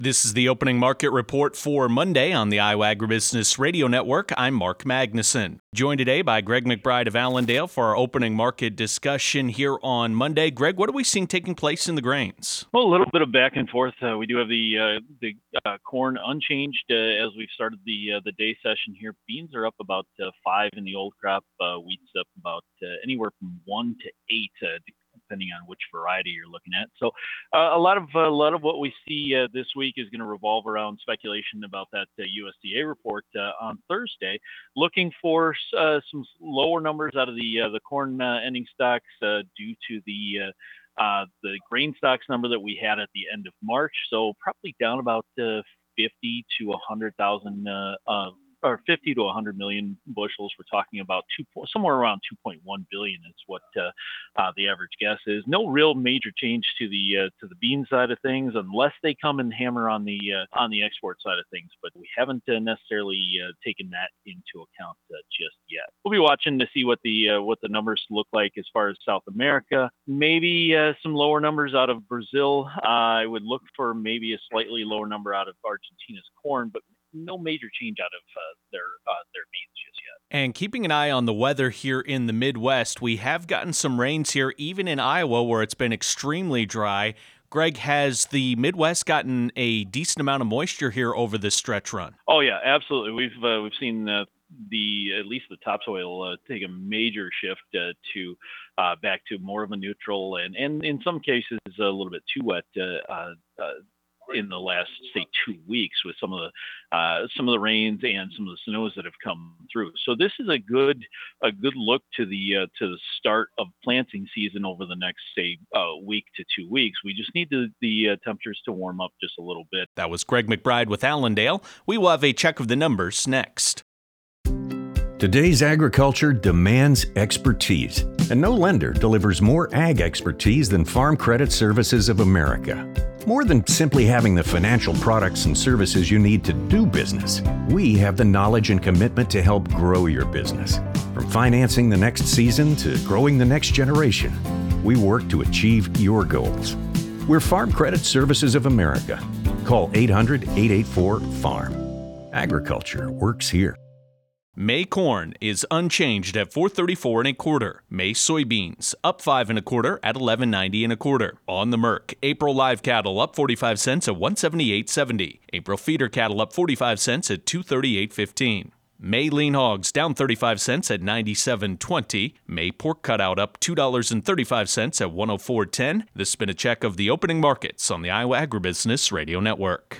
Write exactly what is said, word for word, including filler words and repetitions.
This is the opening market report for Monday on the Iowa Agribusiness Radio Network. I'm Mark Magnuson. Joined today by Greg McBride of Allendale for our opening market discussion here on Monday. Greg, what are we seeing taking place in the grains? Well, a little bit of back and forth. Uh, we do have the uh, the uh, corn unchanged uh, as we've started the uh, the day session here. Beans are up about uh, five in the old crop. Uh, wheat's up about uh, anywhere from one to eight. Uh, depending on which variety you're looking at. So uh, a lot of uh, a lot of what we see uh, this week is going to revolve around speculation about that uh, U S D A report uh, on Thursday, looking for uh, some lower numbers out of the uh, the corn uh, ending stocks uh, due to the uh, uh, the grain stocks number that we had at the end of March. So probably down about uh, fifty to one hundred thousand uh, uh, or fifty to one hundred million bushels. We're talking about two, somewhere around two point one billion is what uh, uh, the average guess is. No real major change to the uh, to the bean side of things, unless they come and hammer on the uh, on the export side of things. But we haven't uh, necessarily uh, taken that into account uh, just yet. We'll be watching to see what the uh, what the numbers look like as far as South America. Maybe uh, some lower numbers out of Brazil. Uh, I would look for maybe a slightly lower number out of Argentina's corn, but no major change out of uh, their uh, their beans just yet. And keeping an eye on the weather here in the Midwest, we have gotten some rains here, even in Iowa, where it's been extremely dry. Greg, has the Midwest gotten a decent amount of moisture here over this stretch run? Oh yeah, absolutely. We've uh, we've seen uh, the at least the topsoil uh, take a major shift uh, to uh, back to more of a neutral, and and in some cases a little bit too wet. Uh, uh, uh, in the last, say, two weeks with some of the uh, some of the rains and some of the snows that have come through. So this is a good a good look to the uh, to the start of planting season over the next, say, uh, week to two weeks. We just need the, the uh, temperatures to warm up just a little bit. That was Greg McBride with Allendale. We will have a check of the numbers next. Today's agriculture demands expertise, and no lender delivers more ag expertise than Farm Credit Services of America. More than simply having the financial products and services you need to do business, we have the knowledge and commitment to help grow your business. From financing the next season to growing the next generation, we work to achieve your goals. We're Farm Credit Services of America. Call eight hundred, eight eight four, farm. Agriculture works here. May corn is unchanged at four thirty-four and a quarter. May soybeans up five and a quarter at eleven ninety and a quarter. On the Merc, April live cattle up forty-five cents at one seventy-eight seventy. April feeder cattle up forty-five cents at two thirty-eight fifteen. May lean hogs down thirty-five cents at ninety-seven twenty. May pork cutout up two dollars and thirty-five cents at one oh four ten. This has been a check of the opening markets on the Iowa Agribusiness Radio Network.